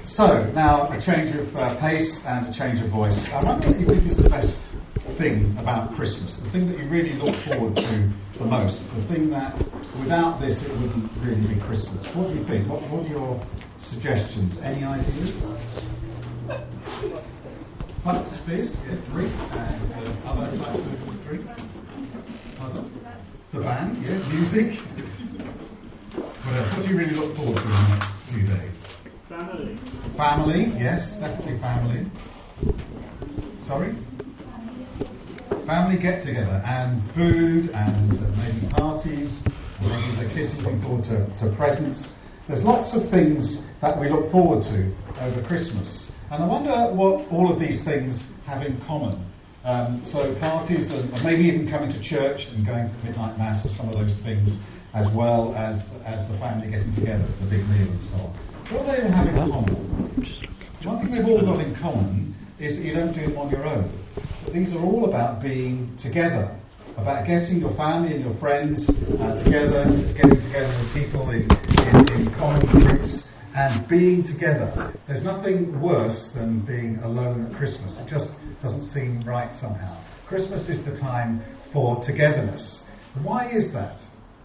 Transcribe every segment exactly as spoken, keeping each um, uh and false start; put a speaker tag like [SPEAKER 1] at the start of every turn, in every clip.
[SPEAKER 1] So, now a change of uh, pace and a change of voice. I wonder what you think is the best thing about Christmas, the thing that you really look forward to the most, the thing that without this it wouldn't really be Christmas. What do you think? What, what are your suggestions? Any ideas? Bucks, please. Yeah, drink and uh, other types of drink. Pardon? The band, yeah, music. What else? What do you really look forward to in the next few days?
[SPEAKER 2] Family.
[SPEAKER 1] Family, yes, definitely family. Sorry? Family get together and food and uh, maybe parties, or maybe the kids looking forward to, to presents. There's lots of things that we look forward to over Christmas. And I wonder what all of these things have in common. Um, so parties and, and maybe even coming to church and going for midnight mass and some of those things, as well as, as the family getting together at the big meal and so on. What do they all have in common? One thing they've all got in common is that you don't do it on your own. But these are all about being together, about getting your family and your friends uh, together, getting together with people in, in, in common groups and being together. There's nothing worse than being alone at Christmas. It just doesn't seem right somehow. Christmas is the time for togetherness. Why is that?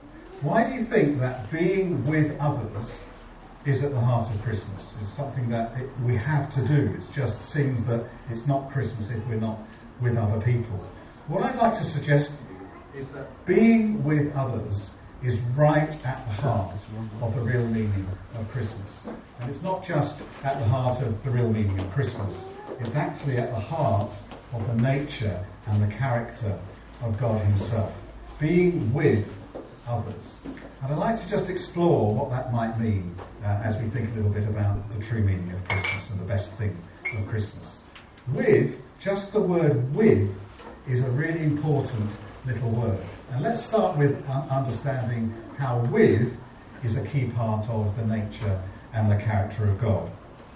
[SPEAKER 1] Why do you think that being with others is at the heart of Christmas? It's something that it, we have to do. It just seems that it's not Christmas if we're not with other people. What I'd like to suggest to you is that being with others is right at the heart of the real meaning of Christmas. And it's not just at the heart of the real meaning of Christmas. It's actually at the heart of the nature and the character of God himself. Being with others. And I'd like to just explore what that might mean uh, as we think a little bit about the true meaning of Christmas and the best thing of Christmas. With, just the word with, is a really important little word. And let's start with uh, understanding how with is a key part of the nature and the character of God.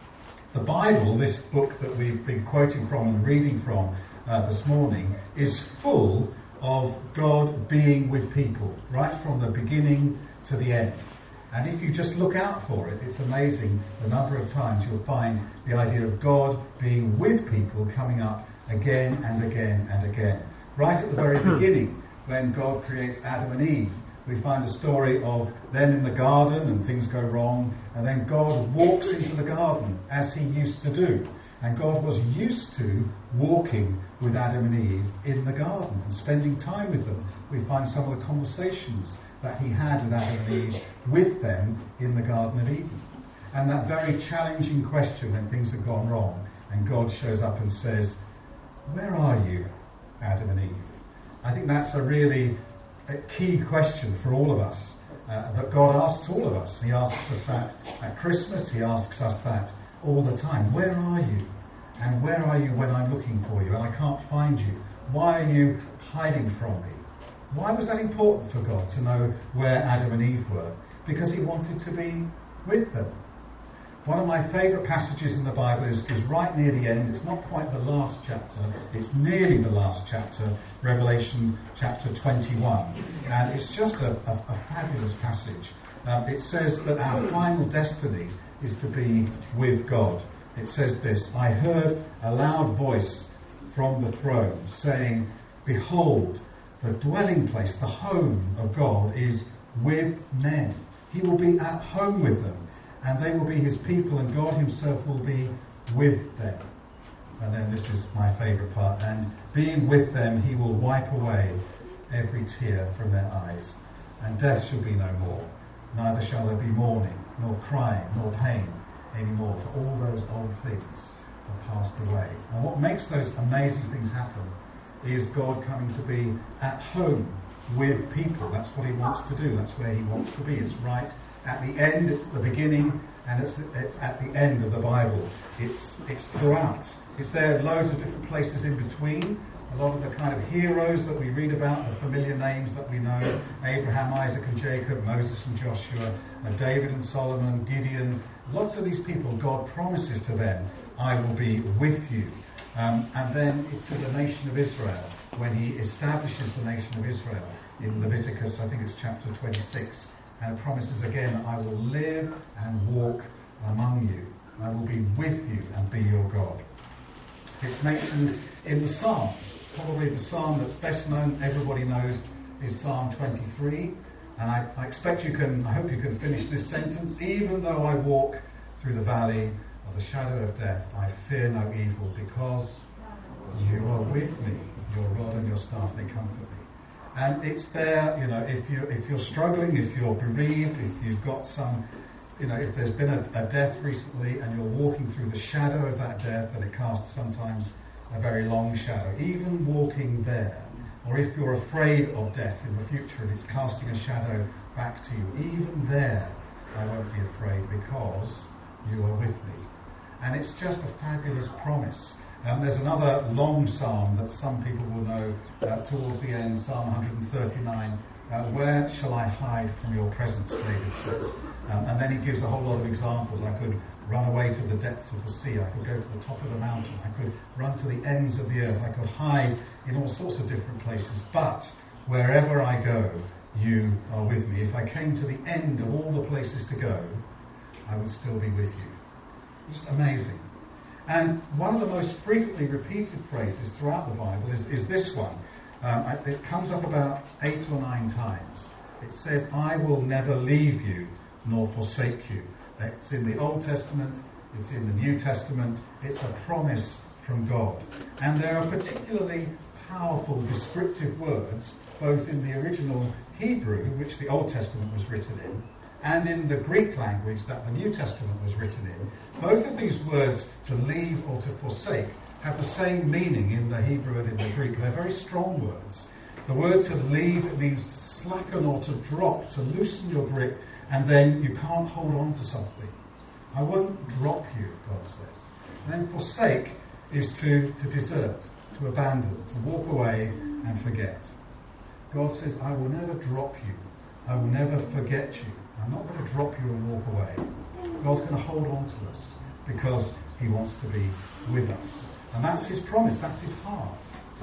[SPEAKER 1] The Bible, this book that we've been quoting from and reading from uh, this morning, is full of God being with people, right from the beginning to the end. And if you just look out for it, it's amazing the number of times you'll find the idea of God being with people coming up again and again and again. Right at the very beginning, when God creates Adam and Eve, we find a story of them in the garden and things go wrong, and then God walks into the garden as he used to do. And God was used to walking with Adam and Eve in the garden and spending time with them. We find some of the conversations that he had with Adam and Eve with them in the Garden of Eden. And that very challenging question when things have gone wrong and God shows up and says, "Where are you, Adam and Eve?" I think that's a really a key question for all of us, uh, that God asks all of us. He asks us that at Christmas, he asks us that all the time. Where are you? And where are you when I'm looking for you and I can't find you? Why are you hiding from me? Why was that important for God to know where Adam and Eve were? Because he wanted to be with them. One of my favourite passages in the Bible is, is right near the end. It's not quite the last chapter. It's nearly the last chapter, Revelation chapter twenty-one. And it's just a, a, a fabulous passage. Um, it says that our final destiny is to be with God. It says this: "I heard a loud voice from the throne saying, 'Behold, the dwelling place, the home of God is with men. He will be at home with them, and they will be his people, and God himself will be with them.'" And then this is my favourite part: "And being with them, he will wipe away every tear from their eyes, and death shall be no more. Neither shall there be mourning, nor crying, nor pain anymore, for all those old things have passed away." And what makes those amazing things happen is God coming to be at home with people. That's what he wants to do. That's where he wants to be. It's right at the end, it's at the beginning, and it's, it's at the end of the Bible. It's it's throughout. It's there loads of different places in between. A lot of the kind of heroes that we read about, the familiar names that we know: Abraham, Isaac and Jacob, Moses and Joshua, uh, David and Solomon, Gideon. Lots of these people, God promises to them, "I will be with you." Um, and then to the nation of Israel, when he establishes the nation of Israel in Leviticus, I think it's chapter twenty-six, and promises again, "I will live and walk among you." I will be with you and be your God. It's mentioned in the Psalms. Probably the psalm that's best known, everybody knows, is Psalm twenty-three. And I, I expect you can, I hope you can finish this sentence. Even though I walk through the valley of the shadow of death, I fear no evil, because you are with me. Your rod and your staff, they comfort me. And it's there, you know, if you if you're struggling, if you're bereaved, if you've got some, you know, if there's been a, a death recently and you're walking through the shadow of that death, and it casts sometimes a very long shadow, even walking there, or if you're afraid of death in the future and it's casting a shadow back to you, even there I won't be afraid, because you are with me. And it's just a fabulous promise. Um, there's another long psalm that some people will know uh, towards the end, Psalm one thirty-nine. Uh, Where shall I hide from your presence, David says. Um, and then he gives a whole lot of examples. I could run away to the depths of the sea. I could go to the top of the mountain. I could run to the ends of the earth. I could hide in all sorts of different places. But wherever I go, you are with me. If I came to the end of all the places to go, I would still be with you. Just amazing. And one of the most frequently repeated phrases throughout the Bible is, is this one. Um, it comes up about eight or nine times. It says, I will never leave you nor forsake you. It's in the Old Testament, it's in the New Testament, it's a promise from God. And there are particularly powerful descriptive words, both in the original Hebrew, which the Old Testament was written in, and in the Greek language that the New Testament was written in. Both of these words, to leave or to forsake, have the same meaning in the Hebrew and in the Greek. They're very strong words. The word to leave, it means to slacken or to drop, to loosen your grip, and then you can't hold on to something. I won't drop you, God says. And then forsake is to, to desert, to abandon, to walk away and forget. God says, I will never drop you. I will never forget you. I'm not going to drop you and walk away. God's going to hold on to us because he wants to be with us. And that's his promise, that's his heart.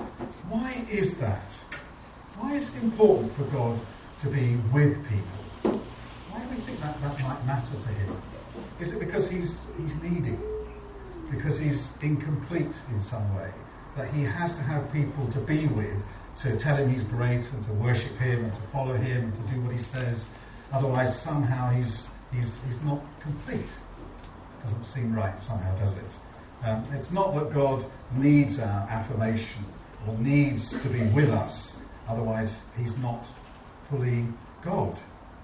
[SPEAKER 1] Why is that? Why is it important for God to be with people? Why do we think that that might matter to him? Is it because he's he's needy? Because he's incomplete in some way? That he has to have people to be with, to tell him he's great and to worship him and to follow him and to do what he says? Otherwise somehow he's he's he's not complete. Doesn't seem right somehow, does it? Um, it's not that God needs our affirmation or needs to be with us. Otherwise, he's not fully God.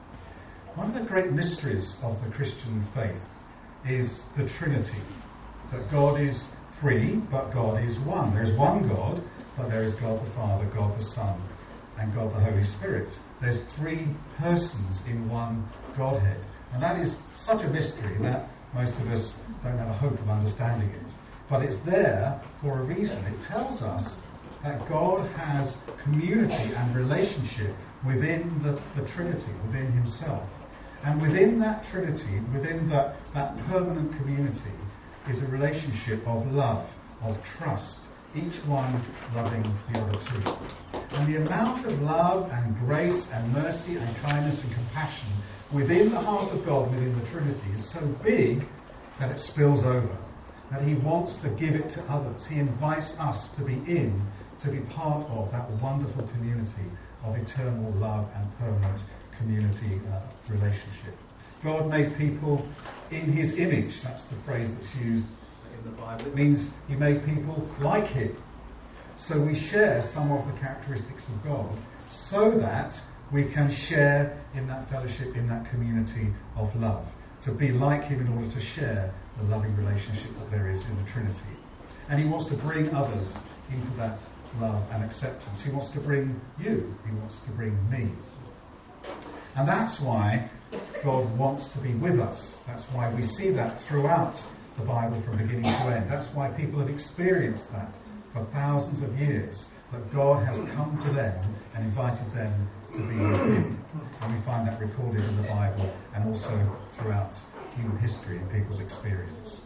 [SPEAKER 1] One of the great mysteries of the Christian faith is the Trinity. That God is three, but God is one. There is one God, but there is God the Father, God the Son, and God the Holy Spirit. There's three persons in one Godhead. And that is such a mystery that most of us don't have a hope of understanding it. But it's there for a reason. It tells us that God has community and relationship within the, the Trinity, within himself. And within that Trinity, within that, that permanent community, is a relationship of love, of trust, each one loving the other two. And the amount of love and grace and mercy and kindness and compassion within the heart of God, within the Trinity, is so big that it spills over, that he wants to give it to others. He invites us to be in, to be part of that wonderful community of eternal love and permanent community uh, relationship. God made people in his image. That's the phrase that's used in the Bible. It means he made people like him. So we share some of the characteristics of God so that we can share in that fellowship, in that community of love. To be like him in order to share the loving relationship that there is in the Trinity. And he wants to bring others into that love and acceptance. He wants to bring you. He wants to bring me. And that's why God wants to be with us. That's why we see that throughout the Bible from beginning to end. That's why people have experienced that for thousands of years, that God has come to them and invited them to be with him. And we find that recorded in the Bible and also throughout human history and people's experience.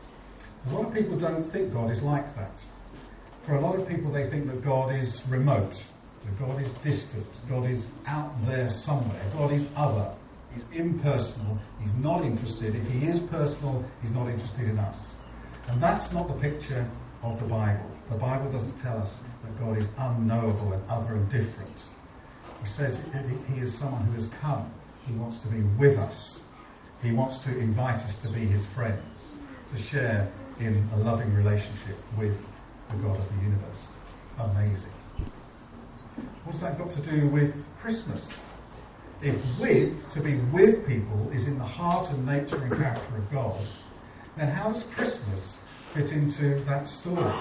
[SPEAKER 1] A lot of people don't think God is like that. For a lot of people, they think that God is remote, that God is distant, God is out there somewhere, God is other. He's impersonal. He's not interested. If he is personal, he's not interested in us. And that's not the picture of the Bible. The Bible doesn't tell us that God is unknowable and other and different. He says that he is someone who has come. He wants to be with us. He wants to invite us to be his friends, to share in a loving relationship with the God of the universe. Amazing. What's that got to do with Christmas? If with, to be with people, is in the heart and nature and character of God, then how does Christmas fit into that story?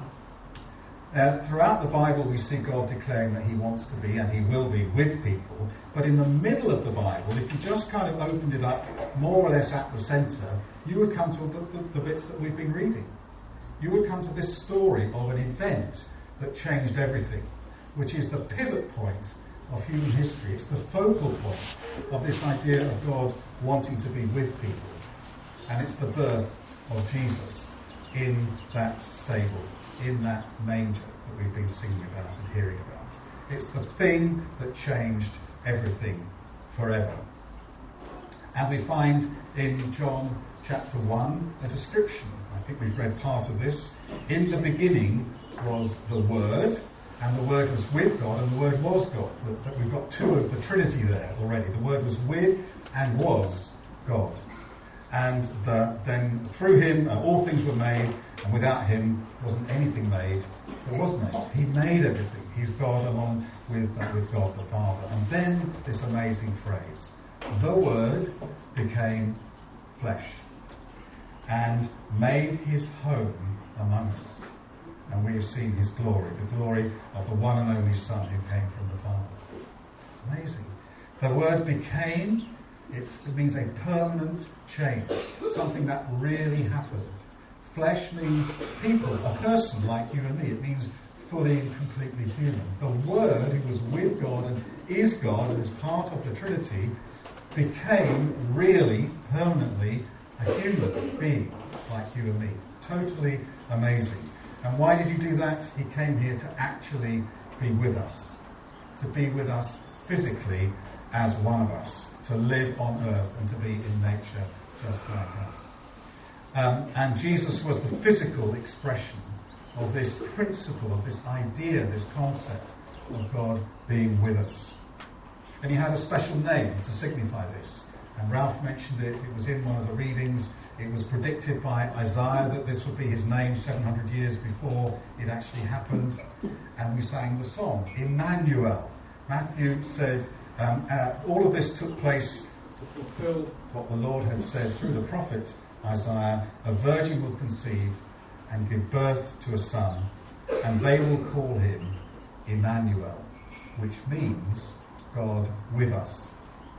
[SPEAKER 1] Uh, throughout the Bible we see God declaring that he wants to be and he will be with people, but in the middle of the Bible, if you just kind of opened it up more or less at the centre, you would come to the, the, the bits that we've been reading. You would come to this story of an event that changed everything, which is the pivot point of human history. It's the focal point of this idea of God wanting to be with people. And it's the birth of Jesus in that stable, in that manger that we've been singing about and hearing about. It's the thing that changed everything forever. And we find in John chapter one a description. I think we've read part of this. In the beginning was the Word, and the Word was with God, and the Word was God. That we've got two of the Trinity there already. The Word was with and was God. And the, then through him uh, all things were made, and without him wasn't anything made that was made. He made everything. He's God along with, uh, with God the Father. And then this amazing phrase, the Word became flesh and made his home among us. And we have seen his glory, the glory of the one and only Son who came from the Father. Amazing. The Word became, it's, it means a permanent change, something that really happened. Flesh means people, a person like you and me. It means fully and completely human. The Word, who was with God and is God and is part of the Trinity, became really, permanently, a human being like you and me. Totally amazing. And why did he do that? He came here to actually be with us, to be with us physically as one of us, to live on earth and to be in nature just like us. Um, and Jesus was the physical expression of this principle, of this idea, this concept of God being with us. And he had a special name to signify this. And Ralph mentioned it. It was in one of the readings. It was predicted by Isaiah that this would be his name seven hundred years before it actually happened. And we sang the song, Emmanuel. Matthew said um, uh, all of this took place to fulfill what the Lord had said through the prophet Isaiah. A virgin will conceive and give birth to a son, and they will call him Emmanuel, which means God with us.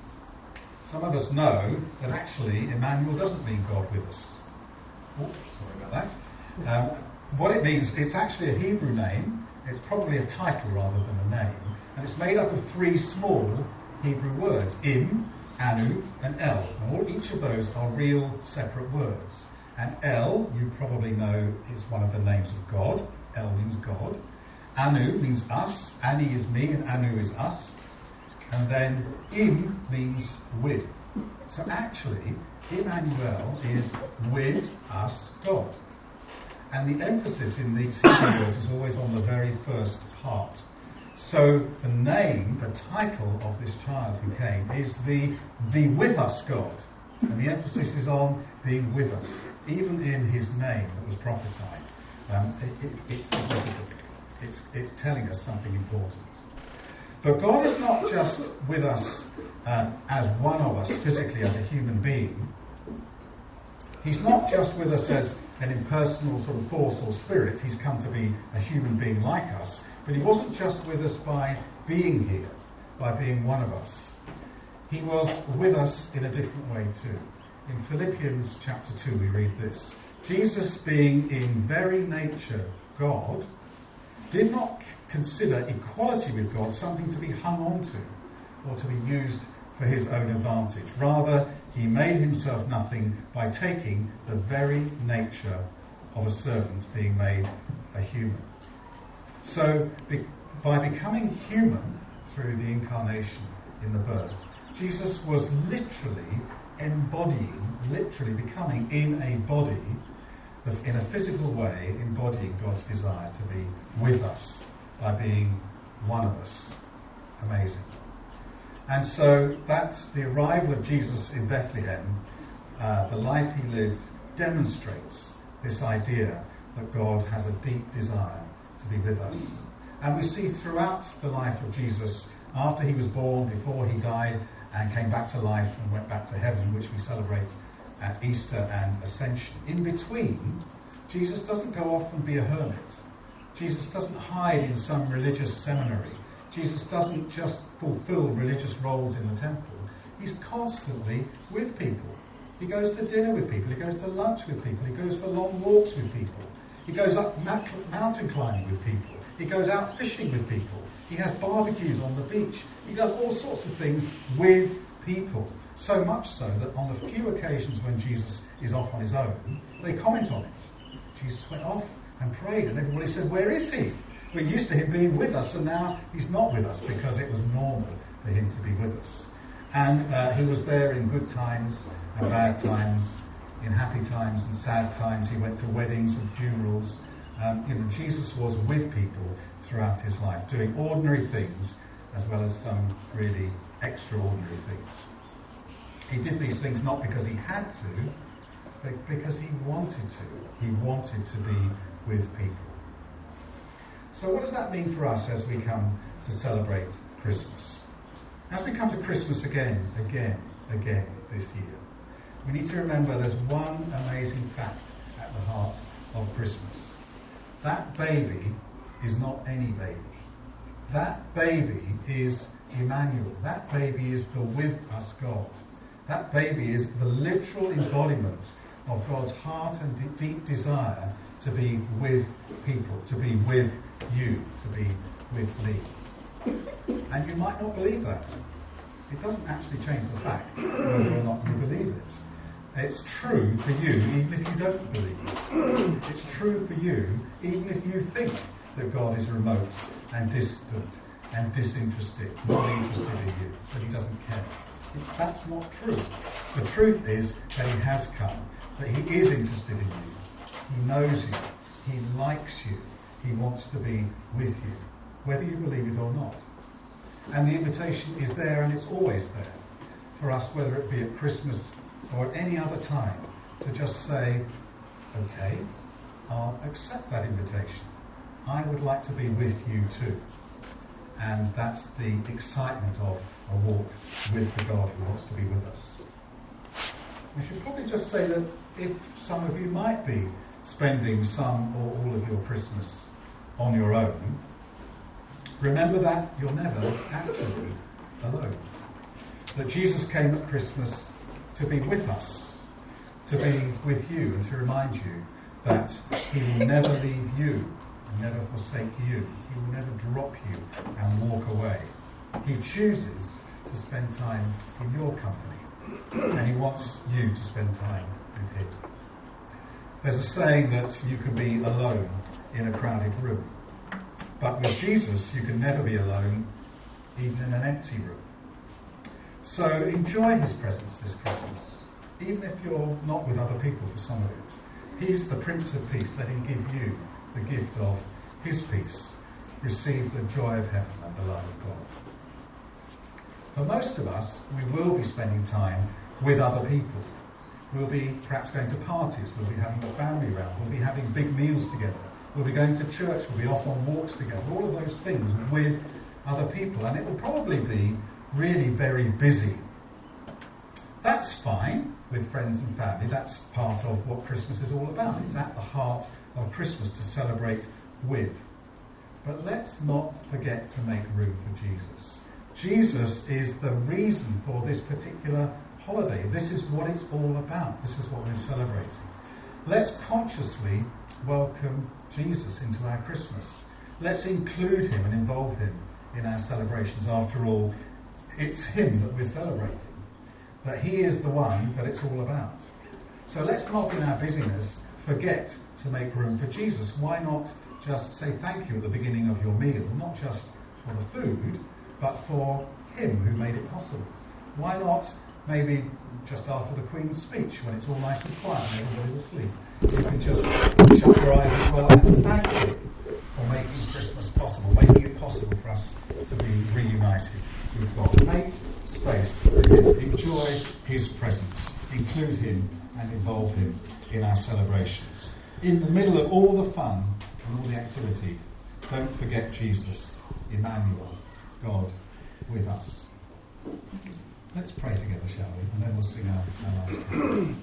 [SPEAKER 1] Some of us know that actually Emmanuel doesn't mean God with us. Oh, sorry about that. Um, what it means, it's actually a Hebrew name. It's probably a title rather than a name. And it's made up of three small Hebrew words, Im, Anu, and El. And all, each of those are real separate words. And El, you probably know, is one of the names of God. El means God. Anu means us. Ani is me, and Anu is us. And then Im means with. So actually, Emmanuel is with us, God. And the emphasis in these Hebrew words is always on the very first part. So the name, the title of this child who came is the, the with us God. And the emphasis is on being with us. Even in his name that was prophesied, um, it, it, it's significant. It's, it's telling us something important. But God is not just with us um, as one of us, physically as a human being. He's not just with us as an impersonal sort of force or spirit. He's come to be a human being like us. But he wasn't just with us by being here, by being one of us. He was with us in a different way too. In Philippians chapter two we read this. Jesus, being in very nature God, did not consider equality with God something to be hung on to or to be used for his own advantage. Rather, he made himself nothing by taking the very nature of a servant, being made a human. So, be, by becoming human through the incarnation in the birth, Jesus was literally embodying, literally becoming in a body, in a physical way, embodying God's desire to be with us by being one of us. Amazing. And so that's the arrival of Jesus in Bethlehem, uh, the life he lived, demonstrates this idea that God has a deep desire to be with us. And we see throughout the life of Jesus, after he was born, before he died and came back to life and went back to heaven, which we celebrate at Easter and Ascension. In between, Jesus doesn't go off and be a hermit. Jesus doesn't hide in some religious seminary. Jesus doesn't just fulfill religious roles in the temple. He's constantly with people. He goes to dinner with people. He goes to lunch with people. He goes for long walks with people. He goes up mountain climbing with people. He goes out fishing with people. He has barbecues on the beach. He does all sorts of things with people. So much so that on the few occasions when Jesus is off on his own, they comment on it. Jesus went off and prayed, and everybody said, "Where is he? We're used to him being with us, and now he's not with us," because it was normal for him to be with us. And uh, he was there in good times and bad times, in happy times and sad times. He went to weddings and funerals. Um, you know, Jesus was with people throughout his life, doing ordinary things as well as some really extraordinary things. He did these things not because he had to, but because he wanted to. He wanted to be with people. So what does that mean for us as we come to celebrate Christmas? As we come to Christmas again, again, again this year, we need to remember there's one amazing fact at the heart of Christmas. That baby is not any baby. That baby is Emmanuel. That baby is the with us God. That baby is the literal embodiment of God's heart and de- deep desire to be with people, to be with you, to be with me. And you might not believe that. It doesn't actually change the fact whether or not you believe it. It's true for you even if you don't believe it. It's true for you even if you think that God is remote and distant and disinterested, not interested in you, that he doesn't care. It's, that's not true. The truth is that he has come, that he is interested in you. He knows you. He likes you. He wants to be with you, whether you believe it or not. And the invitation is there, and it's always there for us, whether it be at Christmas or at any other time, to just say, okay, I'll accept that invitation. I would like to be with you too. And that's the excitement of a walk with the God who wants to be with us. We should probably just say that if some of you might be spending some or all of your Christmas on your own, remember that you're never actually alone. That Jesus came at Christmas to be with us, to be with you, and to remind you that he will never leave you and never forsake you. He will never drop you and walk away. He chooses to spend time in your company, and he wants you to spend time with him. There's a saying that you can be alone in a crowded room, but with Jesus you can never be alone, even in an empty room. So enjoy his presence this Christmas, even if you're not with other people for some of it. He's the Prince of Peace. Let him give you the gift of his peace. Receive the joy of heaven and the love of God. For most of us, we will be spending time with other people. We'll be perhaps going to parties. We'll be having a family round. We'll be having big meals together. We'll be going to church. We'll be off on walks together. All of those things with other people. And it will probably be really very busy. That's fine with friends and family. That's part of what Christmas is all about. It's at the heart of Christmas to celebrate with. But let's not forget to make room for Jesus. Jesus is the reason for this particular holiday. This is what it's all about. This is what we're celebrating. Let's consciously welcome Jesus into our Christmas. Let's include him and involve him in our celebrations. After all, it's him that we're celebrating. That he is the one that it's all about. So let's not, in our busyness, forget to make room for Jesus. Why not just say thank you at the beginning of your meal, not just for the food, but for him who made it possible. Why not maybe just after the Queen's speech, when it's all nice and quiet and everybody's asleep? You can just shut your eyes as well and thank Him for making Christmas possible, making it possible for us to be reunited with God. Make space for Him. Enjoy His presence. Include Him and involve Him in our celebrations. In the middle of all the fun and all the activity, don't forget Jesus, Emmanuel, God with us. Let's pray together, shall we? And then we'll sing our, our last hymn.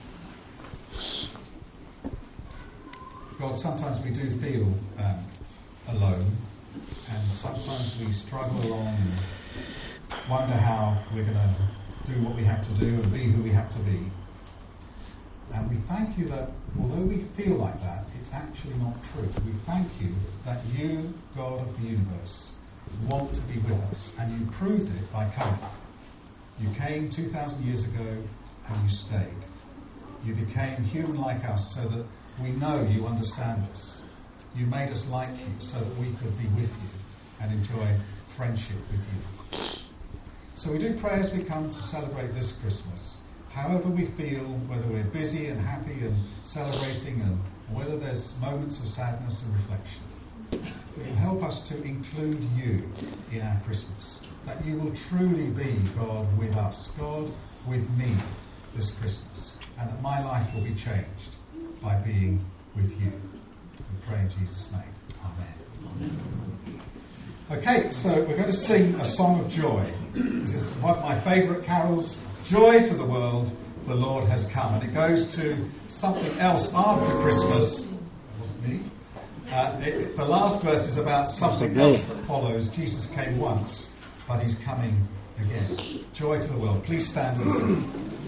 [SPEAKER 1] God, sometimes we do feel um, alone, and sometimes we struggle along and wonder how we're going to do what we have to do and be who we have to be. And we thank you that although we feel like that, it's actually not true. We thank you that you, God of the universe, want to be with us, and you proved it by coming. You came two thousand years ago and you stayed. You became human like us so that we know you understand us. You made us like you so that we could be with you and enjoy friendship with you. So we do pray as we come to celebrate this Christmas, however we feel, whether we're busy and happy and celebrating, and whether there's moments of sadness and reflection. It will help us to include you in our Christmas, that you will truly be God with us, God with me this Christmas, and that my life will be changed by being with you. We pray in Jesus' name. Amen. Amen. Okay, so we're going to sing a song of joy. This is one of my favourite carols, Joy to the World, the Lord has come. And it goes to something else after Christmas. That wasn't me. Uh, it, the last verse is about something else that follows. Jesus came once, but he's coming again. Joy to the world. Please stand and sing.